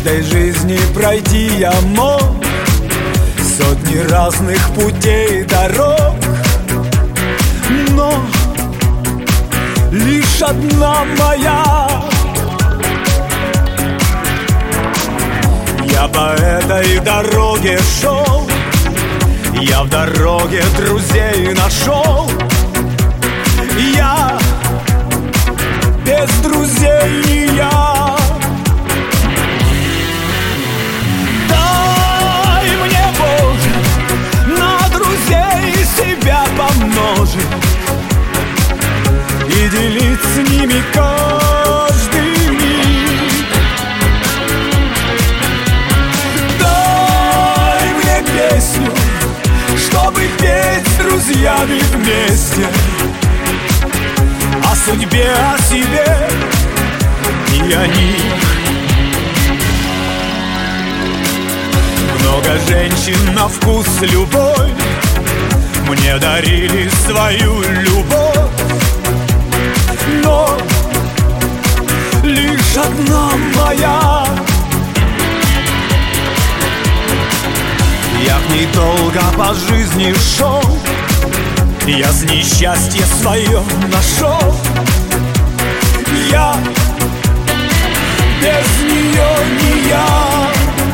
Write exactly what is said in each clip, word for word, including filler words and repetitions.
этой жизни пройти я мог сотни разных путей и дорог, но лишь одна моя. Я по этой дороге шел, я в дороге друзей нашел. Я без друзей не я. Дай мне, Боже, на друзей себя помножить и делить с ними каждый миг. Дай мне песню, чтобы петь с друзьями вместе о судьбе, о себе и о них. Много женщин на вкус любовь мне дарили свою любовь, но лишь одна моя. Я к ней долго по жизни шел, я с несчастье свое нашел. Я без нее не я.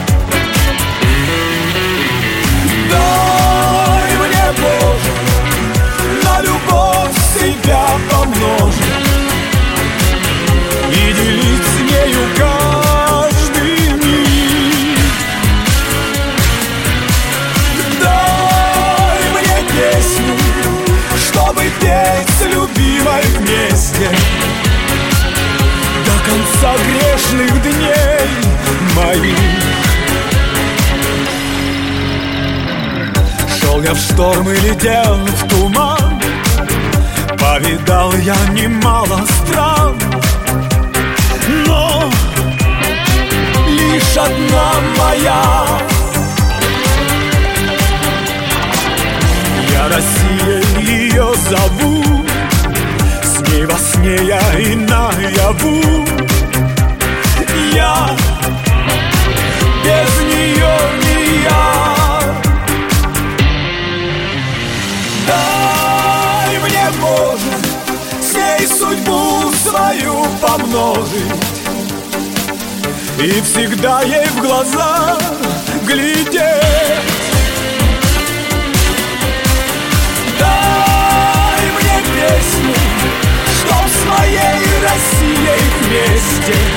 Дай мне, Боже, на любовь себя помножить и делить с нею каждый миг. Дай мне песню, чтобы петь с любимой вместе до конца грешных дней моих. Шел я в шторм и летел в туман, повидал я немало стран, но лишь одна моя. Я Россией ее зову, с ней во сне я и наяву. Я без нее не я. Дай мне, Боже, с ней судьбу свою помножить и всегда ей в глаза глядеть. Дай мне песню, чтоб с моей Россией вместе